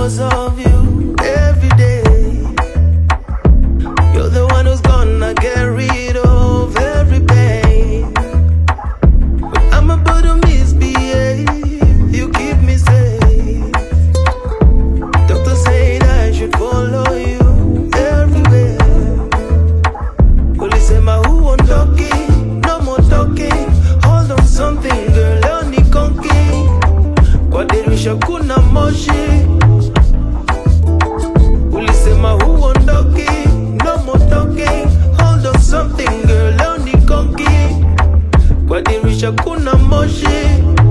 because of you every day. You're the one who's gonna get rid of every pain. But I'm about to misbehave, you keep me safe. Doctor said I should follow you everywhere. Police say my who won't talking, no more talking. Hold on something, girl, only conking. Kwadirisha kuna moshi. Police say my who won't talking, no more talking. Hold on something, girl, only conking. Kwadirisha kuna moshi.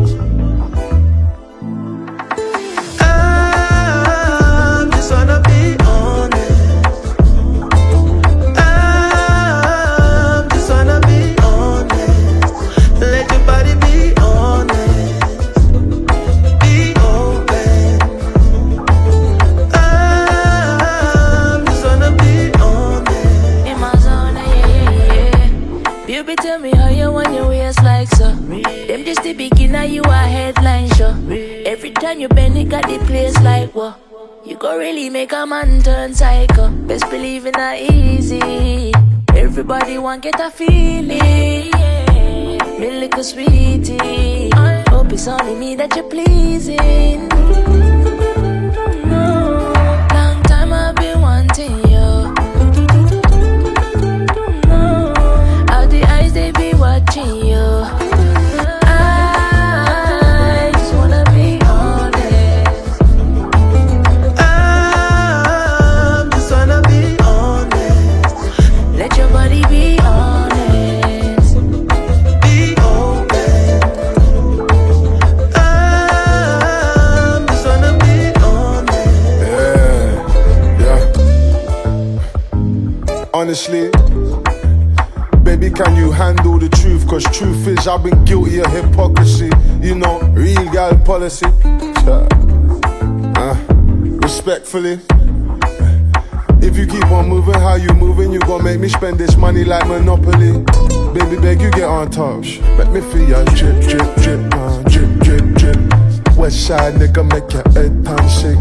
Tell me how you want your waist like so. Them just the beginner, you a headline show. Every time you bend it, got the place like whoa. You go really make a man turn psycho. Best believe in that easy. Everybody want get a feeling. Me little sweetie. Hope it's only me that you're pleasing. Long time I've been wanting you. They be watching you. I just wanna be honest. I just wanna be honest. Let your body be honest. Be open. I just wanna be honest. Yeah. Honestly, baby, can you handle the truth? Cause truth is, I've been guilty of hypocrisy. You know, real gal policy. Respectfully, if you keep on moving how you moving, you gon' make me spend this money like Monopoly. Baby, beg you get on touch. Let me feel your drip, drip, drip, drip, drip, drip. West side nigga make your head turn sick.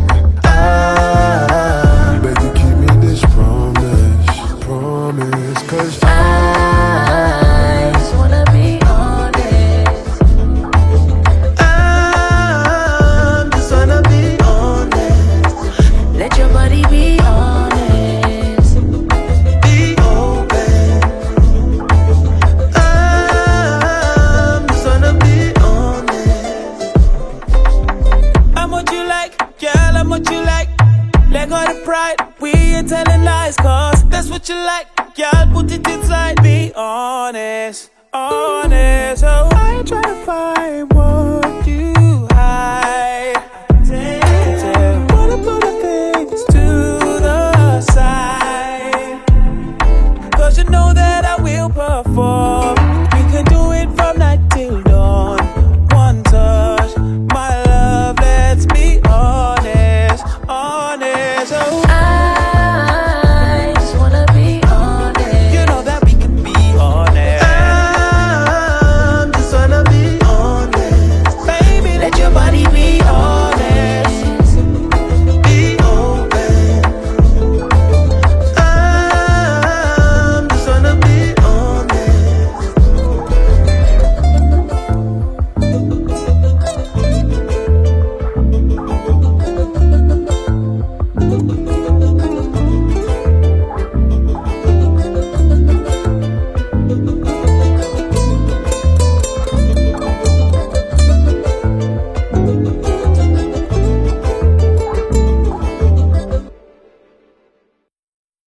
Beg you keep me this promise, promise. Cause I just wanna be honest. I just wanna be honest. Let your body be honest. Be open. I just wanna be honest. I'm what you like, girl, I'm what you like. Let go of the pride, we ain't telling lies. Cause that's what you like, girl, put it inside. Be honest, honest. Oh, I ain't trying to find what you hide.